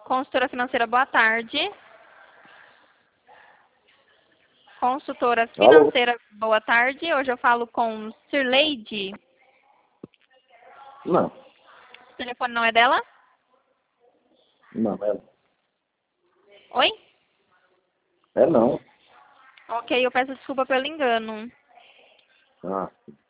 Consultora financeira, boa tarde. Consultora Alô? financeira, boa tarde. Hoje eu falo com Sirleide. Não, O telefone não é dela? não, Oi? é não. Ok, eu peço desculpa pelo engano. Ah,